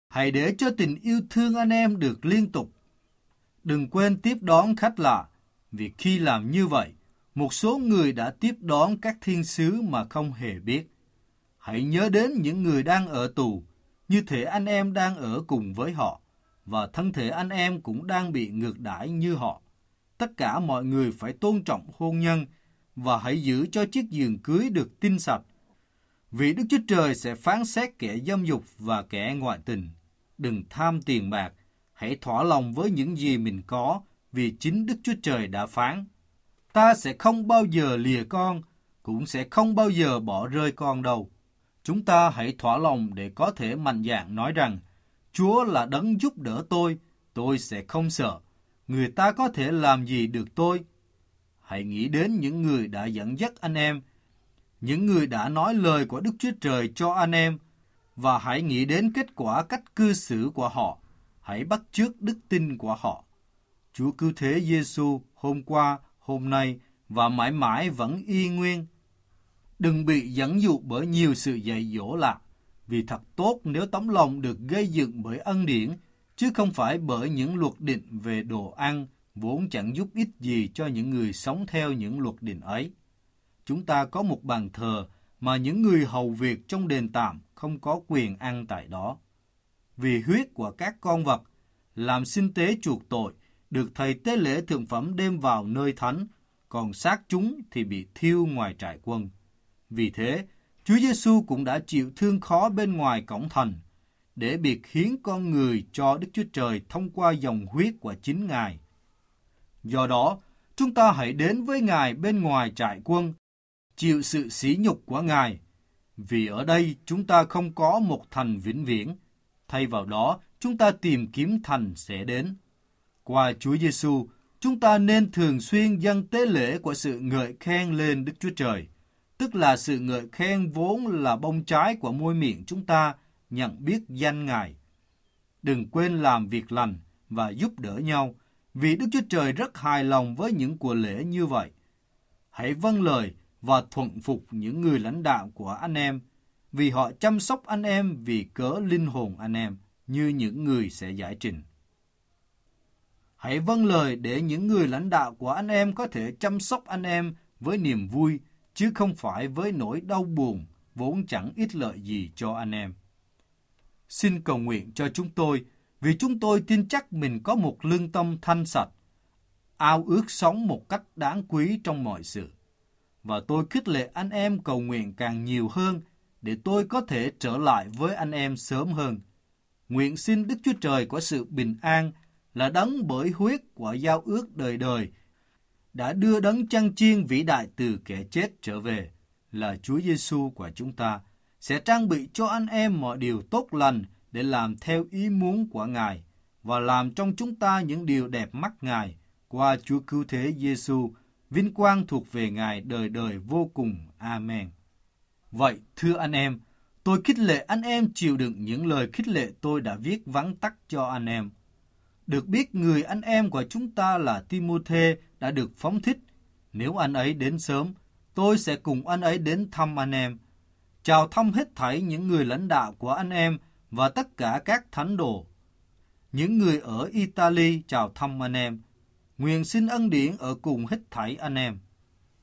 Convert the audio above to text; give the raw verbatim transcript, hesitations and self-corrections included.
Hãy để cho tình yêu thương anh em được liên tục. Đừng quên tiếp đón khách lạ, vì khi làm như vậy, một số người đã tiếp đón các thiên sứ mà không hề biết. Hãy nhớ đến những người đang ở tù, như thể anh em đang ở cùng với họ, và thân thể anh em cũng đang bị ngược đãi như họ. Tất cả mọi người phải tôn trọng hôn nhân, và hãy giữ cho chiếc giường cưới được tinh sạch. Vì Đức Chúa Trời sẽ phán xét kẻ dâm dục và kẻ ngoại tình. Đừng tham tiền bạc, hãy thỏa lòng với những gì mình có, vì chính Đức Chúa Trời đã phán. Ta sẽ không bao giờ lìa con, cũng sẽ không bao giờ bỏ rơi con đâu. Chúng ta hãy thỏa lòng để có thể mạnh dạn nói rằng, Chúa là đấng giúp đỡ tôi, tôi sẽ không sợ. Người ta có thể làm gì được tôi? Hãy nghĩ đến những người đã dẫn dắt anh em, những người đã nói lời của Đức Chúa Trời cho anh em, và hãy nghĩ đến kết quả cách cư xử của họ. Hãy bắt chước đức tin của họ. Chúa Cứu Thế Giêsu hôm qua, hôm nay và mãi mãi vẫn y nguyên. Đừng bị dẫn dụ bởi nhiều sự dạy dỗ lạ, vì thật tốt nếu tấm lòng được gây dựng bởi ân điển, chứ không phải bởi những luật định về đồ ăn, vốn chẳng giúp ích gì cho những người sống theo những luật định ấy. Chúng ta có một bàn thờ mà những người hầu việc trong đền tạm không có quyền ăn tại đó. Vì huyết của các con vật, làm sinh tế chuộc tội, được thầy tế lễ thượng phẩm đem vào nơi thánh, còn xác chúng thì bị thiêu ngoài trại quân. Vì thế, Chúa Giêsu cũng đã chịu thương khó bên ngoài cổng thành, để biệt hiến con người cho Đức Chúa Trời thông qua dòng huyết của chính Ngài. Do đó, chúng ta hãy đến với Ngài bên ngoài trại quân, chịu sự sỉ nhục của Ngài, vì ở đây chúng ta không có một thành vĩnh viễn, thay vào đó chúng ta tìm kiếm thành sẽ đến. Qua Chúa Giêsu, chúng ta nên thường xuyên dâng tế lễ của sự ngợi khen lên Đức Chúa Trời, tức là sự ngợi khen vốn là bông trái của môi miệng chúng ta nhận biết danh Ngài. Đừng quên làm việc lành và giúp đỡ nhau, vì Đức Chúa Trời rất hài lòng với những của lễ như vậy. Hãy vâng lời và thuận phục những người lãnh đạo của anh em, vì họ chăm sóc anh em vì cớ linh hồn anh em, như những người sẽ giải trình. Hãy vâng lời để những người lãnh đạo của anh em có thể chăm sóc anh em với niềm vui, chứ không phải với nỗi đau buồn, vốn chẳng ích lợi gì cho anh em. Xin cầu nguyện cho chúng tôi, vì chúng tôi tin chắc mình có một lương tâm thanh sạch, ao ước sống một cách đáng quý trong mọi sự. Và tôi khích lệ anh em cầu nguyện càng nhiều hơn, để tôi có thể trở lại với anh em sớm hơn. Nguyện xin Đức Chúa Trời của sự bình an, là đấng bởi huyết của giao ước đời đời, đã đưa đấng chăn chiên vĩ đại từ kẻ chết trở về, là Chúa Giêsu của chúng ta, sẽ trang bị cho anh em mọi điều tốt lành để làm theo ý muốn của Ngài, và làm trong chúng ta những điều đẹp mắt Ngài, qua Chúa Cứu Thế Giêsu. Vinh quang thuộc về Ngài đời đời vô cùng. Amen. Vậy, thưa anh em, tôi khích lệ anh em chịu đựng những lời khích lệ tôi đã viết vắn tắt cho anh em. Được biết người anh em của chúng ta là Ti-mô-thê đã được phóng thích. Nếu anh ấy đến sớm, tôi sẽ cùng anh ấy đến thăm anh em. Chào thăm hết thảy những người lãnh đạo của anh em và tất cả các thánh đồ. Những người ở Italy chào thăm anh em. Nguyện xin ân điển ở cùng hết thảy anh em.